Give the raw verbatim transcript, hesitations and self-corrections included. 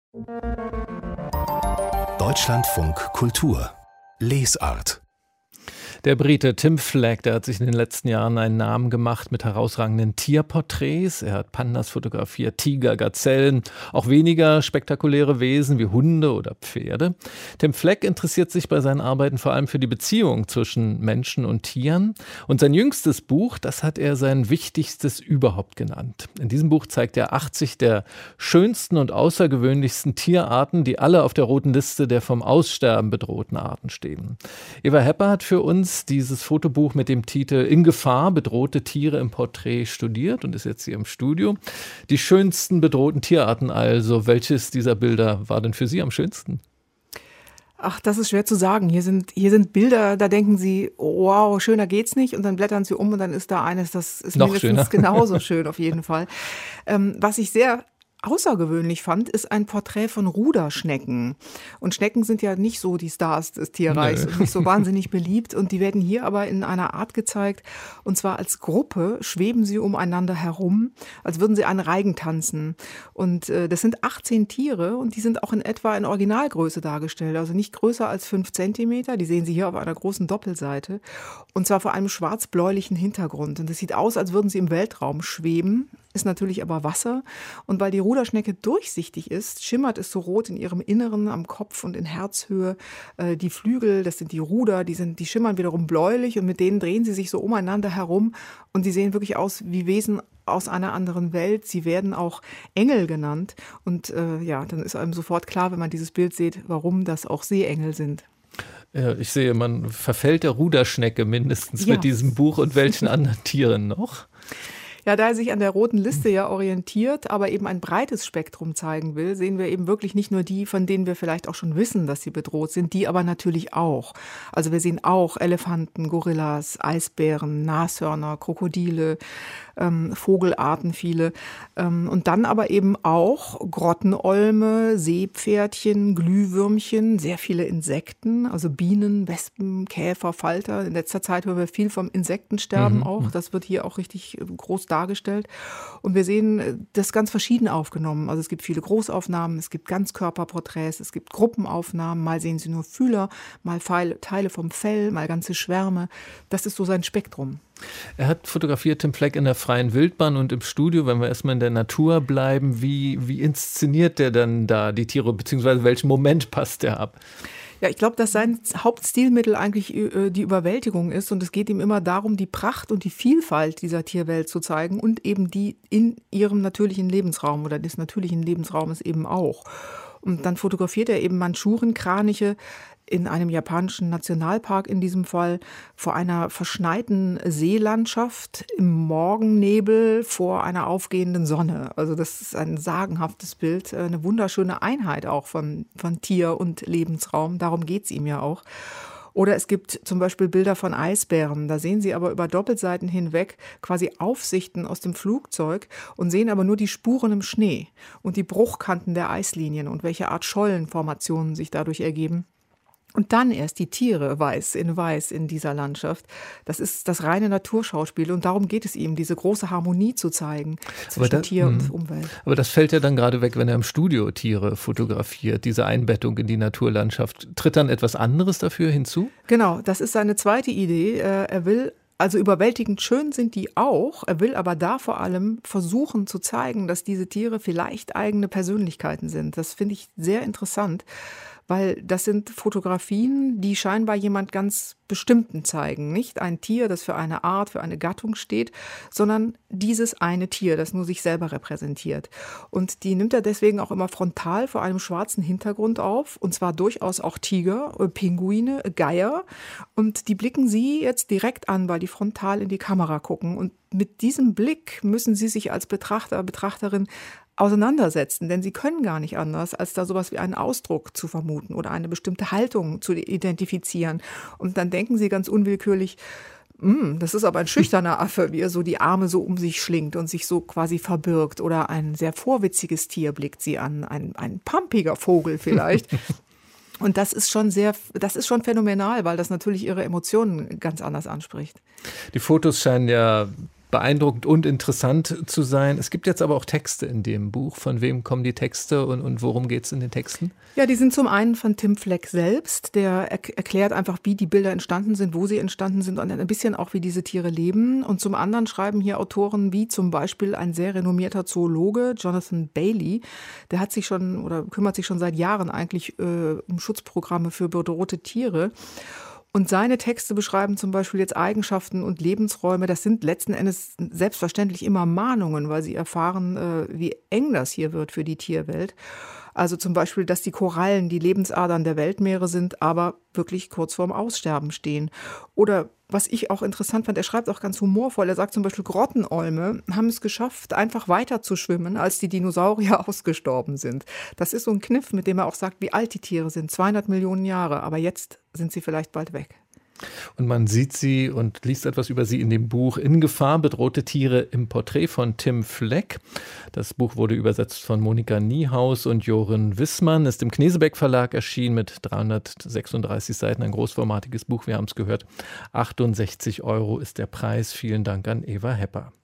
Deutschlandfunk Kultur Lesart. Der Brite Tim Flagg, der hat sich in den letzten Jahren einen Namen gemacht mit herausragenden Tierporträts. Er hat Pandas fotografiert, Tiger, Gazellen, auch weniger spektakuläre Wesen wie Hunde oder Pferde. Tim Flagg interessiert sich bei seinen Arbeiten vor allem für die Beziehung zwischen Menschen und Tieren. Und sein jüngstes Buch, das hat er sein wichtigstes überhaupt genannt. In diesem Buch zeigt er achtzig der schönsten und außergewöhnlichsten Tierarten, die alle auf der roten Liste der vom Aussterben bedrohten Arten stehen. Eva Hepper hat für uns dieses Fotobuch mit dem Titel In Gefahr, bedrohte Tiere im Porträt studiert und ist jetzt hier im Studio. Die schönsten bedrohten Tierarten also. Welches dieser Bilder war denn für Sie am schönsten? Ach, das ist schwer zu sagen. Hier sind, hier sind Bilder, da denken Sie, oh, wow, schöner geht's nicht. Und dann blättern Sie um und dann ist da eines, das ist noch mindestens schöner. Genauso schön auf jeden Fall. Ähm, was ich sehr außergewöhnlich fand, ist ein Porträt von Ruderschnecken. Und Schnecken sind ja nicht so die Stars des Tierreichs und nicht so wahnsinnig beliebt. Und die werden hier aber in einer Art gezeigt, und zwar als Gruppe schweben sie umeinander herum, als würden sie einen Reigen tanzen. Und äh, das sind achtzehn Tiere und die sind auch in etwa in Originalgröße dargestellt, also nicht größer als fünf Zentimeter. Die sehen Sie hier auf einer großen Doppelseite. Und zwar vor einem schwarz-bläulichen Hintergrund. Und es sieht aus, als würden sie im Weltraum schweben, ist natürlich aber Wasser. Und weil die Ruderschnecke durchsichtig ist, schimmert es so rot in ihrem Inneren, am Kopf und in Herzhöhe. Äh, die Flügel, das sind die Ruder, die, sind, die schimmern wiederum bläulich und mit denen drehen sie sich so umeinander herum. Und sie sehen wirklich aus wie Wesen aus einer anderen Welt. Sie werden auch Engel genannt. Und äh, ja, dann ist einem sofort klar, wenn man dieses Bild sieht, warum das auch Seeengel sind. Ja, ich sehe, man verfällt der Ruderschnecke mindestens Ja. mit diesem Buch und welchen anderen Tieren noch? Ja, da er sich an der roten Liste ja orientiert, aber eben ein breites Spektrum zeigen will, sehen wir eben wirklich nicht nur die, von denen wir vielleicht auch schon wissen, dass sie bedroht sind, die aber natürlich auch. Also wir sehen auch Elefanten, Gorillas, Eisbären, Nashörner, Krokodile, ähm, Vogelarten viele. Ähm, und dann aber eben auch Grottenolme, Seepferdchen, Glühwürmchen, sehr viele Insekten, also Bienen, Wespen, Käfer, Falter. In letzter Zeit hören wir viel vom Insektensterben Mhm. auch. Das wird hier auch richtig groß dargestellt. Und wir sehen das ganz verschieden aufgenommen. Also es gibt viele Großaufnahmen, es gibt Ganzkörperporträts, es gibt Gruppenaufnahmen. Mal sehen Sie nur Fühler, mal Teile vom Fell, mal ganze Schwärme. Das ist so sein Spektrum. Er hat fotografiert, Tim Flagg, in der freien Wildbahn und im Studio, wenn wir erstmal in der Natur bleiben. Wie, wie inszeniert der dann da die Tiere, beziehungsweise welchen Moment passt der ab? Ja, ich glaube, dass sein Hauptstilmittel eigentlich äh, die Überwältigung ist und es geht ihm immer darum, die Pracht und die Vielfalt dieser Tierwelt zu zeigen und eben die in ihrem natürlichen Lebensraum oder des natürlichen Lebensraumes eben auch. Und dann fotografiert er eben Mandschurenkraniche in einem japanischen Nationalpark in diesem Fall vor einer verschneiten Seelandschaft im Morgennebel vor einer aufgehenden Sonne. Also das ist ein sagenhaftes Bild, eine wunderschöne Einheit auch von, von Tier und Lebensraum. Darum geht's ihm ja auch. Oder es gibt zum Beispiel Bilder von Eisbären. Da sehen Sie aber über Doppelseiten hinweg quasi Aufsichten aus dem Flugzeug und sehen aber nur die Spuren im Schnee und die Bruchkanten der Eislinien und welche Art Schollenformationen sich dadurch ergeben. Und dann erst die Tiere weiß in weiß in dieser Landschaft. Das ist das reine Naturschauspiel und darum geht es ihm, diese große Harmonie zu zeigen zwischen da, Tier und mh. Umwelt. Aber das fällt ja dann gerade weg, wenn er im Studio Tiere fotografiert, diese Einbettung in die Naturlandschaft. Tritt dann etwas anderes dafür hinzu? Genau, das ist seine zweite Idee. Er will Also überwältigend schön sind die auch. Er will aber da vor allem versuchen zu zeigen, dass diese Tiere vielleicht eigene Persönlichkeiten sind. Das finde ich sehr interessant, weil das sind Fotografien, die scheinbar jemand ganz Bestimmten zeigen. Nicht ein Tier, das für eine Art, für eine Gattung steht, sondern dieses eine Tier, das nur sich selber repräsentiert. Und die nimmt er deswegen auch immer frontal vor einem schwarzen Hintergrund auf. Und zwar durchaus auch Tiger, Pinguine, Geier. Und die blicken Sie jetzt direkt an, weil die frontal in die Kamera gucken. Und mit diesem Blick müssen Sie sich als Betrachter, Betrachterin auseinandersetzen, denn sie können gar nicht anders, als da sowas wie einen Ausdruck zu vermuten oder eine bestimmte Haltung zu identifizieren. Und dann denken sie ganz unwillkürlich, das ist aber ein schüchterner Affe, wie er so die Arme so um sich schlingt und sich so quasi verbirgt. Oder ein sehr vorwitziges Tier blickt sie an, ein, ein pampiger Vogel vielleicht. Und das ist schon sehr, das ist schon phänomenal, weil das natürlich ihre Emotionen ganz anders anspricht. Die Fotos scheinen ja beeindruckend und interessant zu sein. Es gibt jetzt aber auch Texte in dem Buch. Von wem kommen die Texte und, und worum geht es in den Texten? Ja, die sind zum einen von Tim Fleck selbst, der er- erklärt einfach, wie die Bilder entstanden sind, wo sie entstanden sind und ein bisschen auch, wie diese Tiere leben. Und zum anderen schreiben hier Autoren wie zum Beispiel ein sehr renommierter Zoologe, Jonathan Bailey. Der hat sich schon oder kümmert sich schon seit Jahren eigentlich äh, um Schutzprogramme für bedrohte Tiere. Und seine Texte beschreiben zum Beispiel jetzt Eigenschaften und Lebensräume. Das sind letzten Endes selbstverständlich immer Mahnungen, weil sie erfahren, äh, wie eng das hier wird für die Tierwelt. Also zum Beispiel, dass die Korallen die Lebensadern der Weltmeere sind, aber wirklich kurz vorm Aussterben stehen. Oder was ich auch interessant fand, er schreibt auch ganz humorvoll, er sagt zum Beispiel, Grottenolme haben es geschafft, einfach weiter zu schwimmen, als die Dinosaurier ausgestorben sind. Das ist so ein Kniff, mit dem er auch sagt, wie alt die Tiere sind, zweihundert Millionen Jahre, aber jetzt sind sie vielleicht bald weg. Und man sieht sie und liest etwas über sie in dem Buch In Gefahr, bedrohte Tiere im Porträt von Tim Fleck. Das Buch wurde übersetzt von Monika Niehaus und Joren Wissmann, ist im Knesebeck Verlag erschienen mit dreihundertsechsunddreißig Seiten, ein großformatiges Buch, wir haben es gehört. achtundsechzig Euro ist der Preis. Vielen Dank an Eva Hepper.